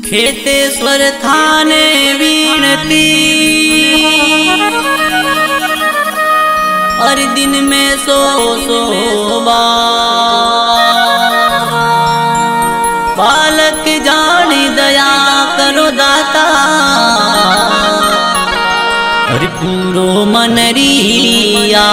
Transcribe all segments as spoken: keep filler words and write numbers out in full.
खेतेश्वर थाने विनती हर दिन में सो सो बार बालक जानी दया करो दाता हरि पूरो मनरिया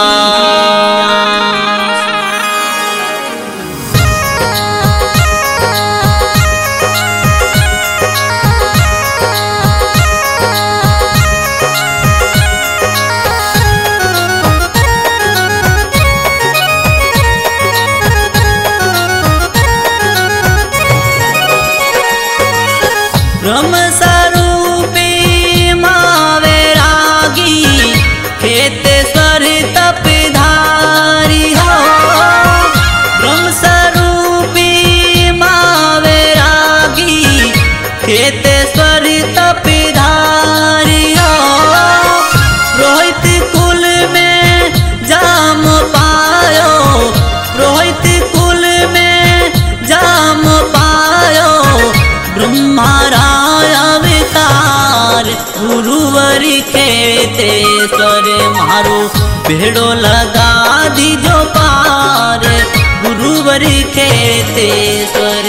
ब्रह्म स्वरूपी मावे रागी खेतेश्वर तपधारी हो। ब्रह्म स्वरूपी मावे रागी खेतेश्वर तपधारी हो। रोहित कुल में जाम पायो रोहित कुल में जाम पायो ब्रह्मारा गुरुवर खेतेश्वर मारो भेड़ो लगा दीजो पार गुरुवर खेतेश्वर।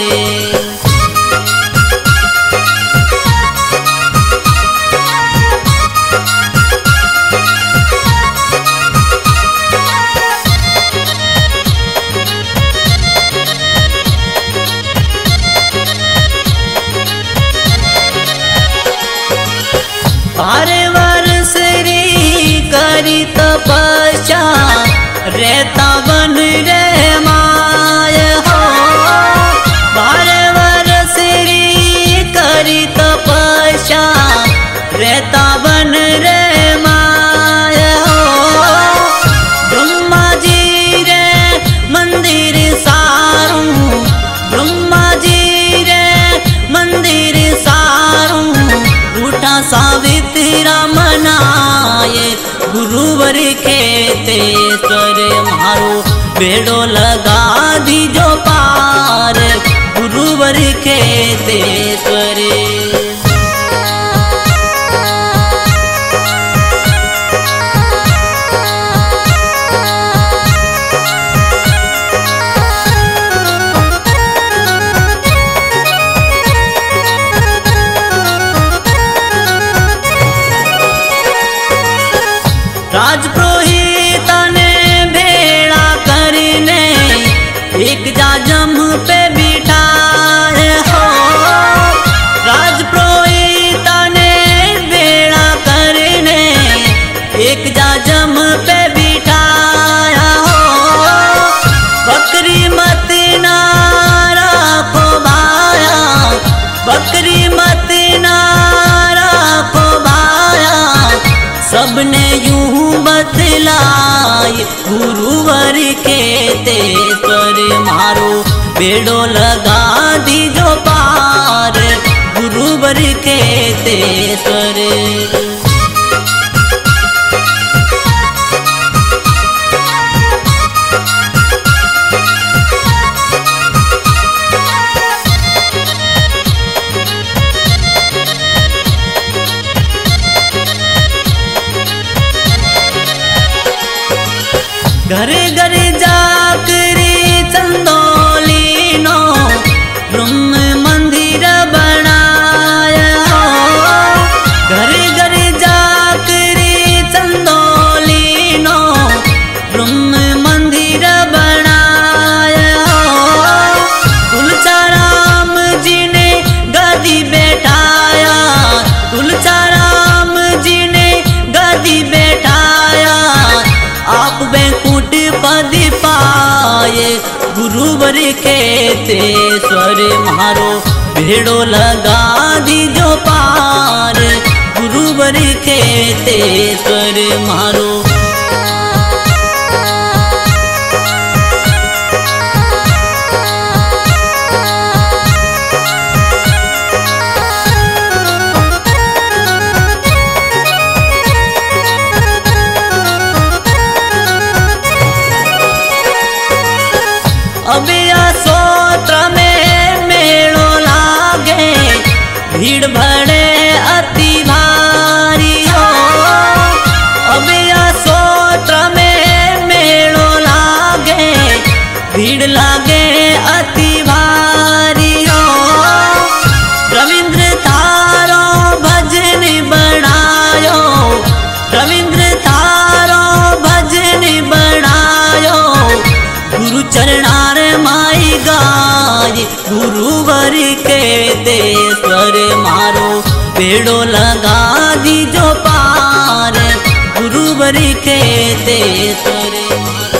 बारह वर्ष री करी तपस्या रहता बन रे माय हो। बारह वर्ष री करी तपस्या रहता बन रे माय हो। ब्रह्मा जी रे मंदिर सारूं ब्रह्मा जी रे मंदिर सारूं उठा सावित्रा मनाए गुरुवर खेतेश्वर मारो बेड़ो लगा दीजो पार गुरुवर खेतेश्वर। राजपुरोहित ने भेड़ा करने एक जाजम पे बिठाए हो। राजपुरोहित ने भेड़ा करने एक जाजम पे बिठाया हो। बकरी मत ना राखो भाया बकरी मत ना राखो भाया सबने यूं बतलाए गुरुवर खेतेश्वर मारो बेड़ो लगा दीजो पार गुरुवर खेतेश्वर। घर घर जाकरी चंदोली नो ब्रह्म मंदिर बनाया हो। घर घर जाकरी चंदोली नो ब्रह्म मंदिर बनाया हो। तुलसीराम जी ने गदी बैठाया तुलसीराम जी ने गदी बैठाया आप बैंकुट पद पाए गुरुवर खेतेश्वर मारो भेड़ो लगा दीजो पार गुरुवर खेतेश्वर मारो। अब या सोत्र में मेड़ो लागे लागे अति भारी हो। रविंद्र थारो भजन बनायो, रविंद्र थारो भजन बनायो। गुरु चरणार माई गाय गुरुवर के देश्वर मारो बेड़ो लगा दीजो पार। गुरुवर के देश्वर